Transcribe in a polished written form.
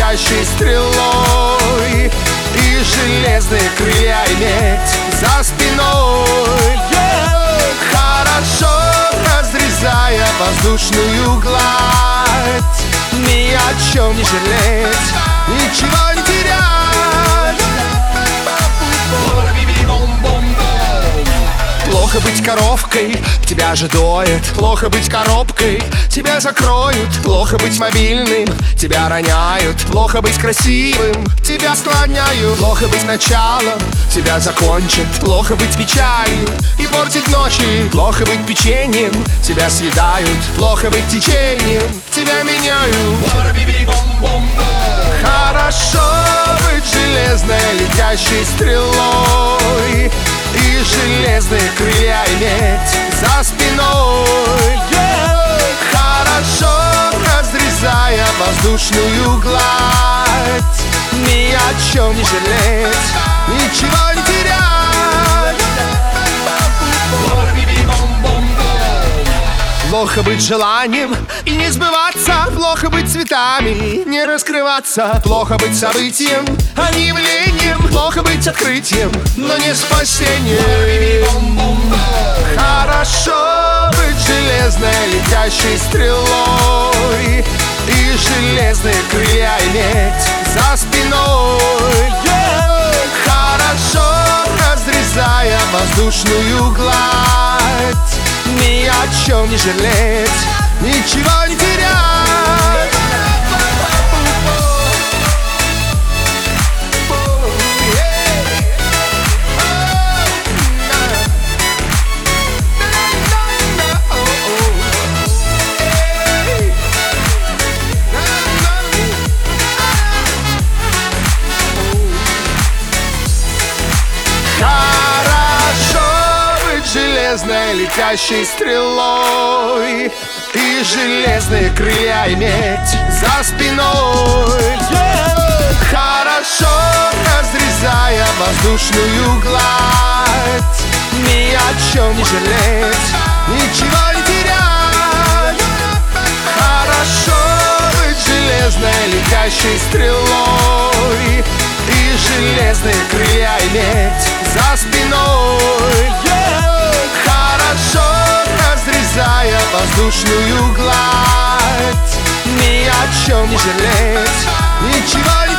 летящей стрелой, и железные крылья иметь за спиной. Хорошо разрезая воздушную гладь, ни о чем не жалеть, ничего не терять. Плохо быть коровкой, тебя же доят. Плохо быть коробкой, тебя закроют. Плохо быть мобильным, тебя роняют. Плохо быть красивым, тебя склоняют. Плохо быть началом, тебя закончат. Плохо быть печалью и портить ночи. Плохо быть печеньем, тебя съедают. Плохо быть течением, тебя меняют. Хорошо быть железной летящей стрелой, и железные крылья иметь за спиной. Хорошо разрезая воздушную гладь, ни о чем не жалеть, ничего не терять. Плохо быть желанием и не сбываться. Плохо быть цветами, не раскрываться. Плохо быть событием, а не явлением. Плохо быть открытием, но не спасением. Хорошо быть железной летящей стрелой, и железные крылья иметь за спиной. Хорошо разрезая воздушную гладь, ни о чем не жалеть, ничего не терять. Железной летящей стрелой, и железные крылья иметь за спиной. Хорошо разрезая воздушную гладь, ни о чем не жалеть, ничего не терять. Хорошо быть железной летящей стрелой, и железные крылья иметь за спиной. Хорошо разрезая воздушную гладь, ни о чем не жалеть, ничего не